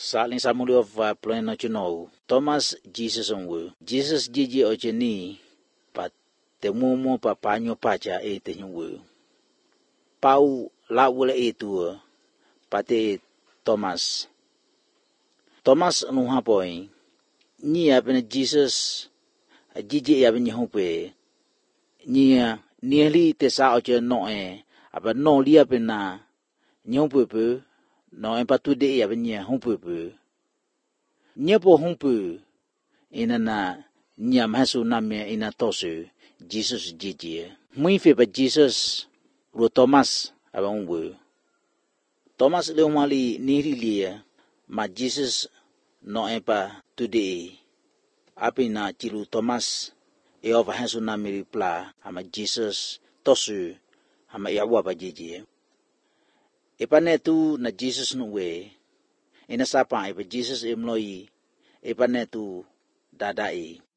Saling samuli of plan no chuno. Thomas Jesus onwe. Jesus jiji ocheni pa temumu pa panyo pacha e tenywe. Pau la wule etua pate Thomas. Thomas nuha poi. Ni apene Jesus jiji apene hope. Ni te sa oche no apa no li apena nyompepe no empatu de apene hompepe. Nyepo hompe ina na nyam hasu namya ina tosu Jesus jiji. Muife pa Jesus ro Thomas abangwe. Thomas le mali nirilia ma Jesus no empa today. Apina chilu Thomas e ova hasu namiri pla ama Jesus tosu ama yawa pa jiji. Epane tu na Jesus nuwe. Ina sapa epa Jesus emloi epane tu dadai.